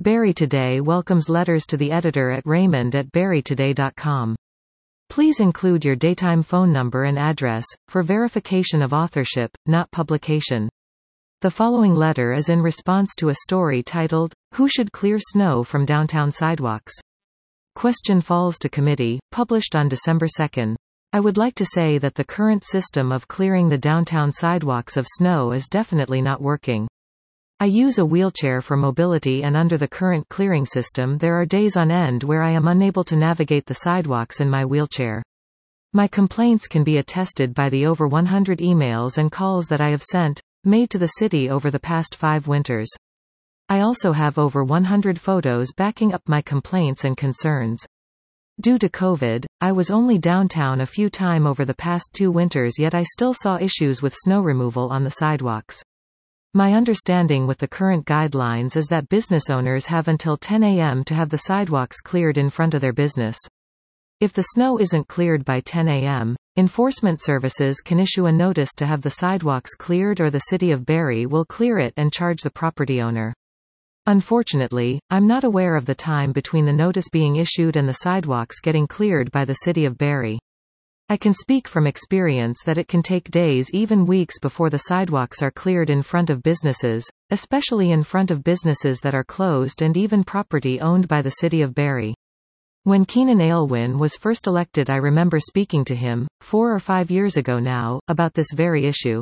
Barrie Today welcomes letters to the editor at raymond@barrietoday.com. Please include your daytime phone number and address, for verification of authorship, not publication. The following letter is in response to a story titled, "Who Should Clear Snow from Downtown Sidewalks?" Question falls to committee, published on December 2. I would like to say that the current system of clearing the downtown sidewalks of snow is definitely not working. I use a wheelchair for mobility, and under the current clearing system there are days on end where I am unable to navigate the sidewalks in my wheelchair. My complaints can be attested by the over 100 emails and calls that I have made to the city over the past 5 winters. I also have over 100 photos backing up my complaints and concerns. Due to COVID, I was only downtown a few times over the past 2 winters, yet I still saw issues with snow removal on the sidewalks. My understanding with the current guidelines is that business owners have until 10 a.m. to have the sidewalks cleared in front of their business. If the snow isn't cleared by 10 a.m., enforcement services can issue a notice to have the sidewalks cleared, or the City of Barrie will clear it and charge the property owner. Unfortunately, I'm not aware of the time between the notice being issued and the sidewalks getting cleared by the City of Barrie. I can speak from experience that it can take days, even weeks, before the sidewalks are cleared in front of businesses, especially in front of businesses that are closed and even property owned by the City of Barrie. When Keenan Aylwin was first elected, I remember speaking to him, 4 or 5 years ago now, about this very issue.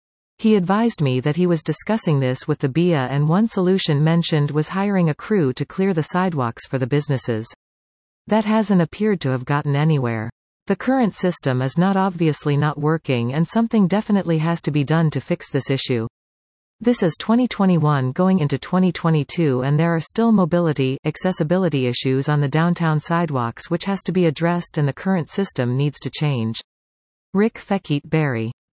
He advised me that he was discussing this with the BIA, and one solution mentioned was hiring a crew to clear the sidewalks for the businesses. That hasn't appeared to have gotten anywhere. The current system is obviously not working, and something definitely has to be done to fix this issue. This is 2021 going into 2022, and there are still accessibility issues on the downtown sidewalks which has to be addressed, and the current system needs to change. Rick Feckete, Barrie.